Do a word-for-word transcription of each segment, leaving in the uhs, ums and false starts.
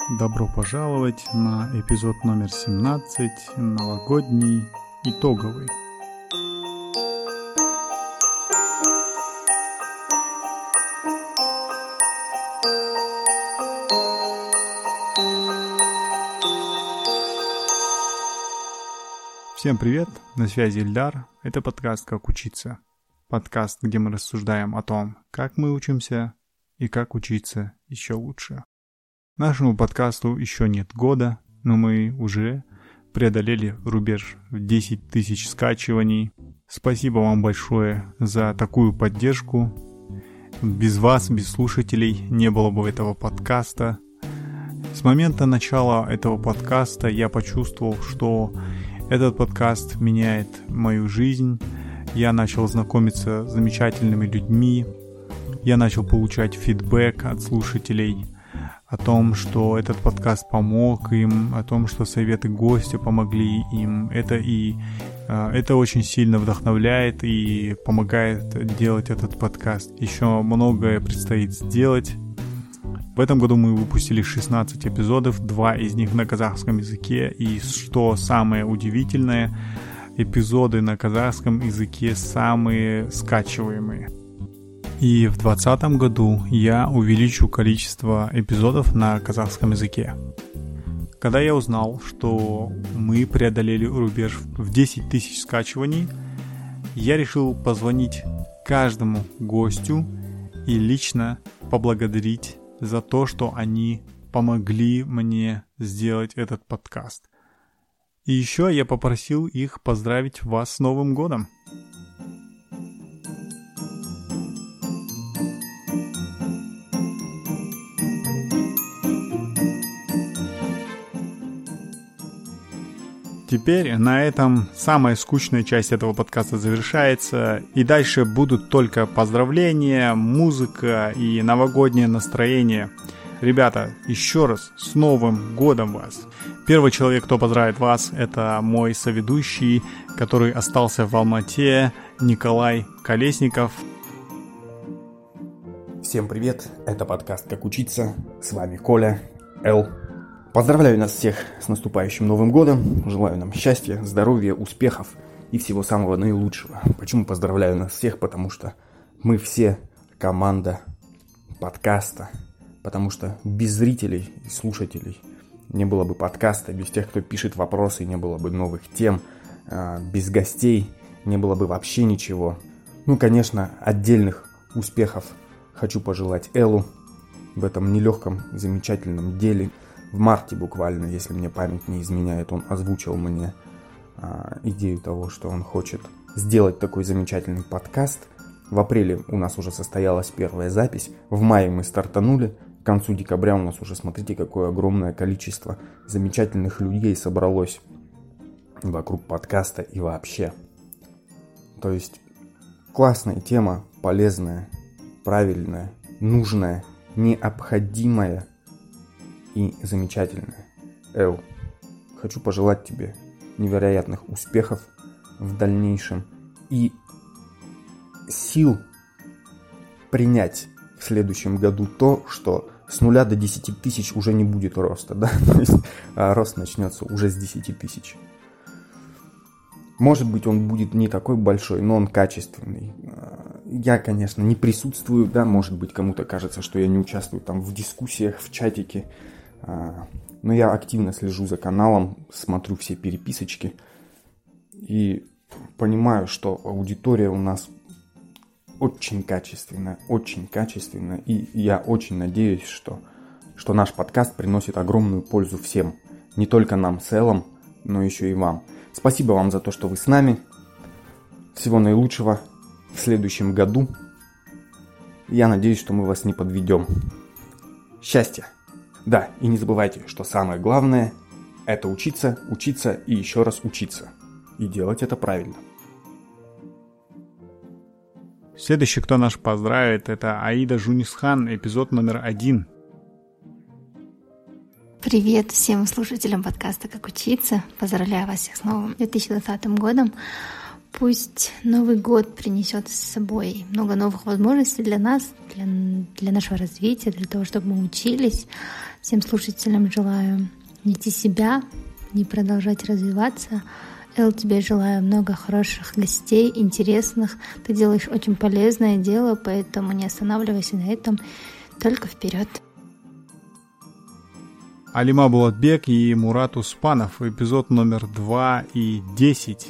Добро пожаловать на эпизод номер семнадцать, новогодний, итоговый. Всем привет, на связи Ильдар, это подкаст «Как учиться». Подкаст, где мы рассуждаем о том, как мы учимся и как учиться еще лучше. Нашему подкасту еще нет года, но мы уже преодолели рубеж в десять тысяч скачиваний. Спасибо вам большое за такую поддержку. Без вас, без слушателей, не было бы этого подкаста. С момента начала этого подкаста я почувствовал, что этот подкаст меняет мою жизнь. Я начал знакомиться с замечательными людьми. Я начал получать фидбэк от слушателей о том, что этот подкаст помог им, о том, что советы гостя помогли им. Это и э, это очень сильно вдохновляет и помогает делать этот подкаст. Еще многое предстоит сделать. В этом году мы выпустили шестнадцать эпизодов, два из них на казахском языке. И что самое удивительное, эпизоды на казахском языке самые скачиваемые. И в двадцатом году я увеличу количество эпизодов на казахском языке. Когда я узнал, что мы преодолели рубеж в десять тысяч скачиваний, я решил позвонить каждому гостю и лично поблагодарить за то, что они помогли мне сделать этот подкаст. И еще я попросил их поздравить вас с Новым годом. Теперь на этом самая скучная часть этого подкаста завершается, и дальше будут только поздравления, музыка и новогоднее настроение. Ребята, еще раз с Новым годом вас! Первый человек, кто поздравит вас, это мой соведущий, который остался в Алмате, Николай Колесников. Всем привет, это подкаст «Как учиться», с вами Коля, Л. Поздравляю нас всех с наступающим Новым годом, желаю нам счастья, здоровья, успехов и всего самого наилучшего. Почему поздравляю нас всех? Потому что мы все команда подкаста, потому что без зрителей и слушателей не было бы подкаста, без тех, кто пишет вопросы, не было бы новых тем, без гостей не было бы вообще ничего. Ну, конечно, отдельных успехов хочу пожелать Эллу в этом нелегком, замечательном деле. В марте буквально, если мне память не изменяет, он озвучил мне а, идею того, что он хочет сделать такой замечательный подкаст. В апреле у нас уже состоялась первая запись, в мае мы стартанули, к концу декабря у нас уже, смотрите, какое огромное количество замечательных людей собралось вокруг подкаста и вообще. То есть классная тема, полезная, правильная, нужная, необходимая и замечательная. Эл, хочу пожелать тебе невероятных успехов в дальнейшем и сил принять в следующем году то, что с нуля до десяти тысяч уже не будет роста, да? То есть а рост начнется уже с десяти тысяч. Может быть, он будет не такой большой, но он качественный. Я, конечно, не присутствую, да, может быть, кому-то кажется, что я не участвую там в дискуссиях, в чатике. Но я активно слежу за каналом, смотрю все переписочки и понимаю, что аудитория у нас очень качественная, очень качественная. И я очень надеюсь, что, что наш подкаст приносит огромную пользу всем. Не только нам с Эллом, но еще и вам. Спасибо вам за то, что вы с нами. Всего наилучшего в следующем году. Я надеюсь, что мы вас не подведем. Счастья! Да, и не забывайте, что самое главное – это учиться, учиться и еще раз учиться. И делать это правильно. Следующий, кто нас поздравит, это Аида Жунисхан, эпизод номер один. Привет всем слушателям подкаста «Как учиться». Поздравляю вас всех с новым две тысячи двадцатым годом. Пусть Новый год принесет с собой много новых возможностей для нас, для, для нашего развития, для того, чтобы мы учились. Всем слушателям желаю найти себя, не продолжать развиваться. Эл, тебе желаю много хороших гостей, интересных. Ты делаешь очень полезное дело, поэтому не останавливайся на этом, только вперед. Алима Булатбек и Мурат Успанов, эпизод номер два и десять.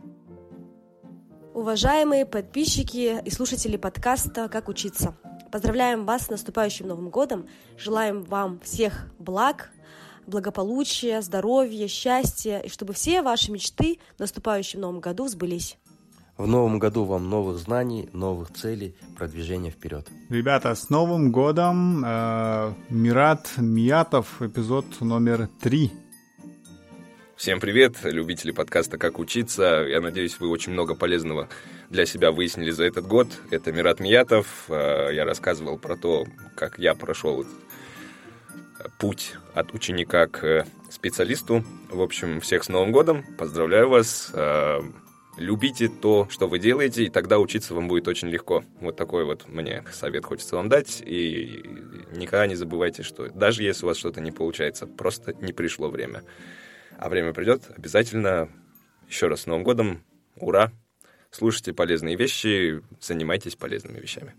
Уважаемые подписчики и слушатели подкаста «Как учиться». Поздравляем вас с наступающим Новым годом. Желаем вам всех благ, благополучия, здоровья, счастья, и чтобы все ваши мечты в наступающем Новом году сбылись. В Новом году вам новых знаний, новых целей, продвижения вперед. Ребята, с Новым годом! Э, Мират Миятов, эпизод номер три. Всем привет, любители подкаста «Как учиться». Я надеюсь, вы очень много полезного для себя выяснили за этот год. Это Мират Миятов. Я рассказывал про то, как я прошел путь от ученика к специалисту. В общем, всех с Новым годом. Поздравляю вас. Любите то, что вы делаете, и тогда учиться вам будет очень легко. Вот такой вот мне совет хочется вам дать. И никогда не забывайте, что даже если у вас что-то не получается, просто не пришло время. А время придет, обязательно. Еще раз с Новым годом. Ура! Слушайте полезные вещи, занимайтесь полезными вещами.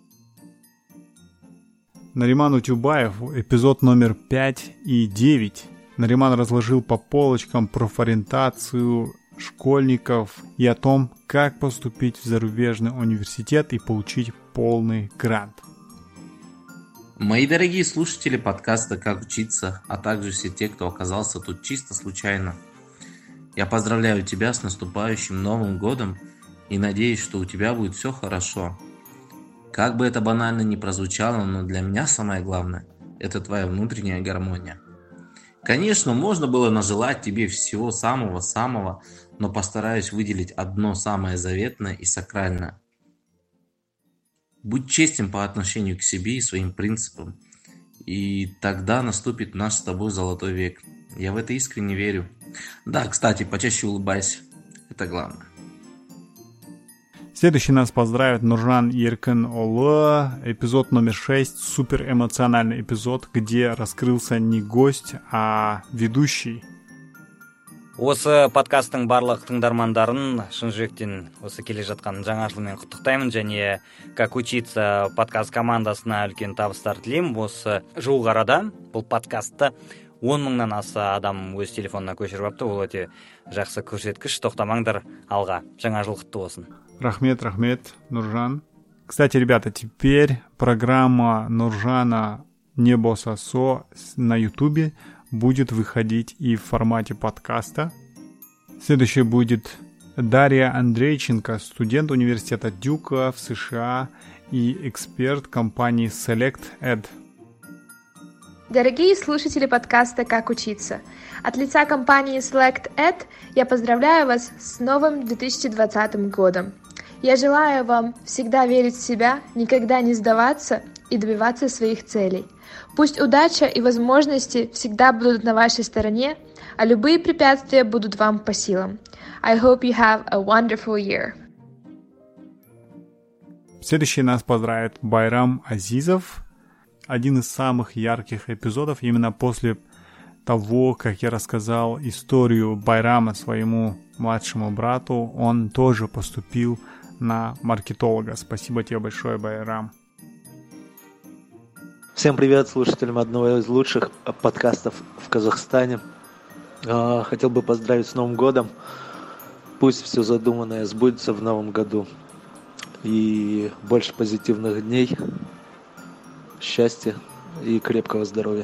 Нариман Утюбаев, эпизод номер пять и девять. Нариман разложил по полочкам профориентацию школьников и о том, как поступить в зарубежный университет и получить полный грант. Мои дорогие слушатели подкаста «Как учиться», а также все те, кто оказался тут чисто случайно. Я поздравляю тебя с наступающим Новым годом и надеюсь, что у тебя будет все хорошо. Как бы это банально ни прозвучало, но для меня самое главное – это твоя внутренняя гармония. Конечно, можно было нажелать тебе всего самого-самого, но постараюсь выделить одно самое заветное и сакральное. Будь честен по отношению к себе и своим принципам, и тогда наступит наш с тобой золотой век. Я в это искренне верю. Да, кстати, почаще улыбайся. Это главное. Следующий нас поздравит Нуржан Еркин Олы. Эпизод номер шесть. Супер эмоциональный эпизод, где раскрылся не гость, а ведущий. Осы подкасттың барлық тыңдармандарын шын жүректен осы келе жатқан жаңа жылмен құттықтаймын, және «Как учиться» подкаст командасына үлкен табыстар тілеймін. Осы жуық арада бұл подкастты он мыңнан аса адам өз телефонына көшіріп алыпты. Ол өте жақсы көрсеткіш. Тоқтамаңдар, алға. Жаңа жыл құтты болсын. Рахмет, рахмет, Нуржан. Кстати, ребята, теперь программа Нуржана «Небо Сосо» на Ютубе будет выходить и в формате подкаста. Следующий будет Дарья Андрейченко, студент университета Дюка в США и эксперт компании SelectEd. Дорогие слушатели подкаста «Как учиться». От лица компании SelectEd я поздравляю вас с новым две тысячи двадцатым годом. Я желаю вам всегда верить в себя, никогда не сдаваться и добиваться своих целей. Пусть удача и возможности всегда будут на вашей стороне, а любые препятствия будут вам по силам. I hope you have a wonderful year. Следующий нас поздравит Байрам Азизов. Один из самых ярких эпизодов именно после того, как я рассказал историю Байрама своему младшему брату. Он тоже поступил на маркетолога. Спасибо тебе большое, Байрам. Всем привет слушателям одного из лучших подкастов в Казахстане. Хотел бы поздравить с Новым годом. Пусть все задуманное сбудется в Новом году. И больше позитивных дней, счастья и крепкого здоровья.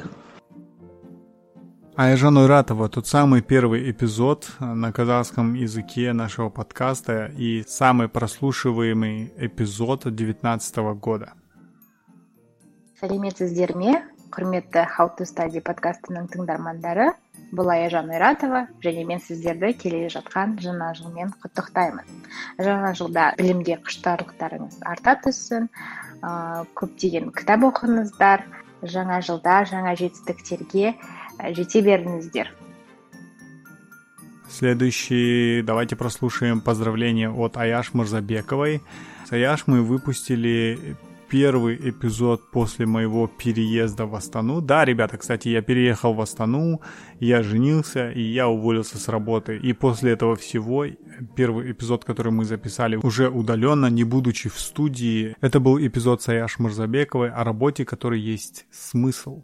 Айжан Ойратова, тот самый первый эпизод на казахском языке нашего подкаста и самый прослушиваемый эпизод две тысячи девятнадцатого года. Сәлеметсіздер ме, құрметті How to Study подкастының тыңдармандары. Бұл Айжан Ойратова, және мен сіздерді келе жатқан жаңа жылмен құттықтаймын. Жаңа жылда білімге құштарлықтарыңыз арта түссін, көптеген кітап оқыңыздар, жаңа жылда жаңа жетістіктерге жете беріңіздер. Следующий, давайте прослушаем поздравления от Аяш Мурзабековой. С Аяш мы выпустили первый эпизод после моего переезда в Астану. Да, ребята, кстати, я переехал в Астану, я женился и я уволился с работы. И после этого всего первый эпизод, который мы записали уже удаленно, не будучи в студии, это был эпизод с Аяш Мурзабековой о работе, которой есть смысл.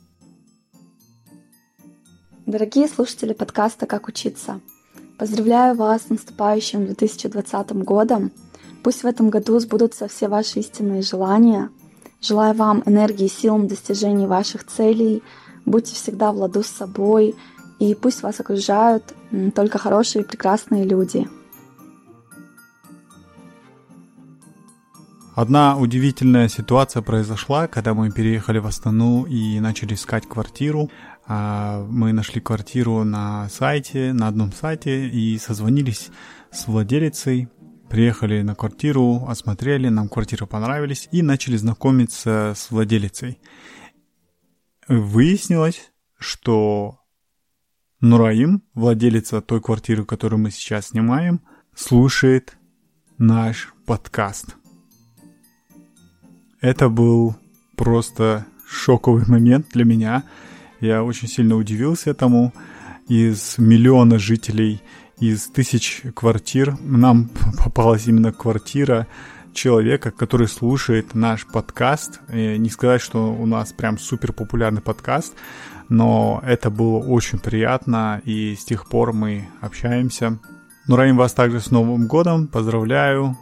Дорогие слушатели подкаста «Как учиться», поздравляю вас с наступающим две тысячи двадцатым годом. Пусть в этом году сбудутся все ваши истинные желания. Желаю вам энергии и сил на достижение ваших целей. Будьте всегда в ладу с собой, и пусть вас окружают только хорошие и прекрасные люди. Одна удивительная ситуация произошла, когда мы переехали в Астану и начали искать квартиру. Мы нашли квартиру на сайте, на одном сайте, и созвонились с владелицей. Приехали на квартиру, осмотрели, нам квартиры понравились и начали знакомиться с владелицей. Выяснилось, что Нураим, владелица той квартиры, которую мы сейчас снимаем, слушает наш подкаст. Это был просто шоковый момент для меня. Я очень сильно удивился этому. Из миллиона жителей, из тысяч квартир нам попалась именно квартира человека, который слушает наш подкаст. И не сказать, что у нас прям супер популярный подкаст, но это было очень приятно, и с тех пор мы общаемся. Нураим, вас также с Новым годом, поздравляю.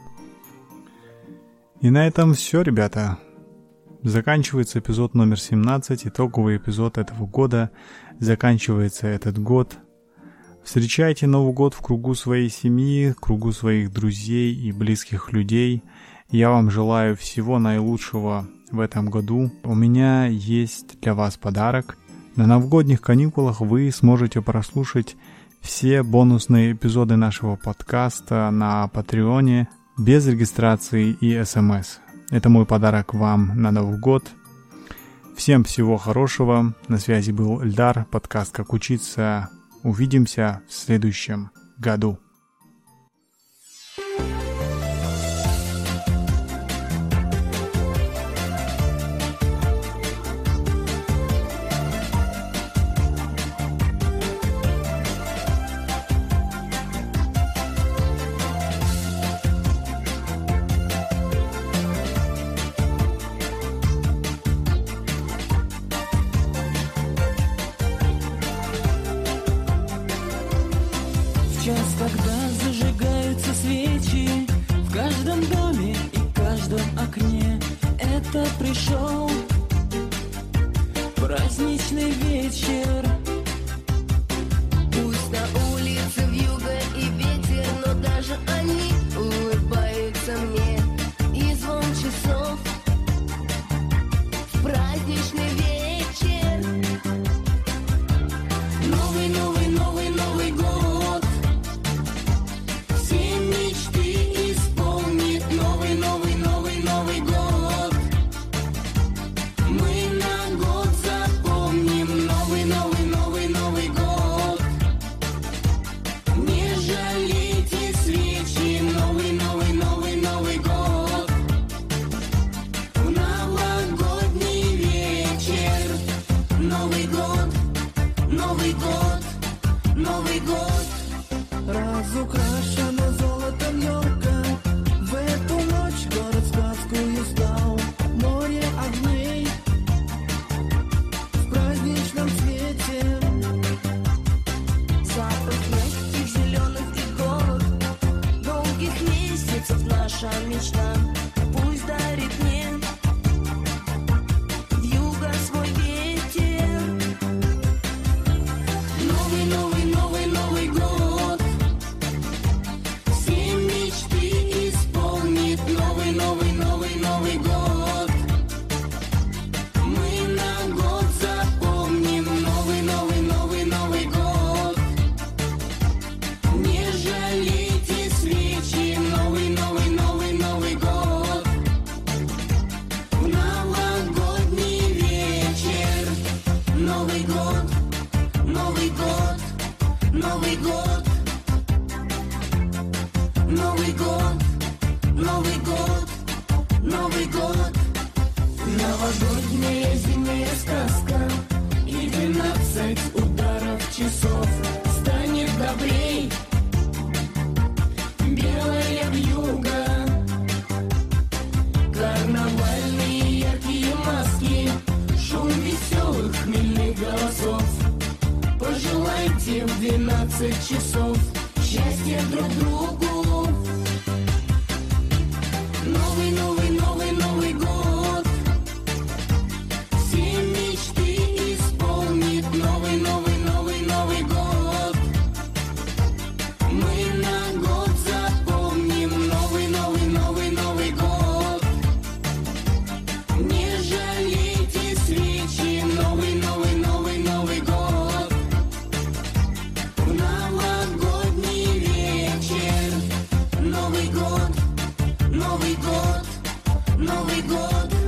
И на этом все, ребята. Заканчивается эпизод номер семнадцать, итоговый эпизод этого года. Заканчивается этот год. Встречайте Новый год в кругу своей семьи, в кругу своих друзей и близких людей. Я вам желаю всего наилучшего в этом году. У меня есть для вас подарок. На новогодних каникулах вы сможете прослушать все бонусные эпизоды нашего подкаста на Патреоне без регистрации и смс. Это мой подарок вам на Новый год. Всем всего хорошего. На связи был Эльдар, подкаст «Как учиться». Увидимся в следующем году. Час, когда зажигаются свечи в каждом доме и каждом окне, это пришел праздничный вечер. Пусть на улице вьюга и ветер, но даже они улыбаются мне. И звон часов в праздничный вечер. Новый, новый, новый, новый год. Все мечты исполнит новый, новый, новый, новый год. Мы на год запомним новый, новый, новый, новый год. Не жалейте свечи, новый, новый, новый, новый год. В новогодний вечер. Новый год, Новый год, Новый год. Разукрашена золотом елка, в эту ночь город сказкою стал. Море огней в праздничном свете. Запах мягких зеленых игрок, долгих месяцев наша мечта. Пусть дарит мне вьюга свой ветер. Новый, новый, новый, новый год. Все мечты исполнит новый, новый, новый, новый год. Мы на год запомним новый, новый, новый, новый год. Не жалейте свечи, новый, новый, новый, новый год. В новогодний вечер. Новый год, Новый год, Новый год. Новый год, Новый год, Новый год. Новогодняя зимняя сказка и двенадцать ударов часов. Станет добрей белая вьюга, карнавальные яркие маски, шум веселых хмельных голосов. Пожелайте в двенадцать часов счастья друг другу. Новый, новый, новый, Новый год все мечты исполнит. Новый, новый, новый, Новый год мы на год запомним. Новый, новый, новый, Новый год не жалейте свечи. Новый, новый, новый, Новый год в новогодний вечер. Новый год, Новый год, Новый год.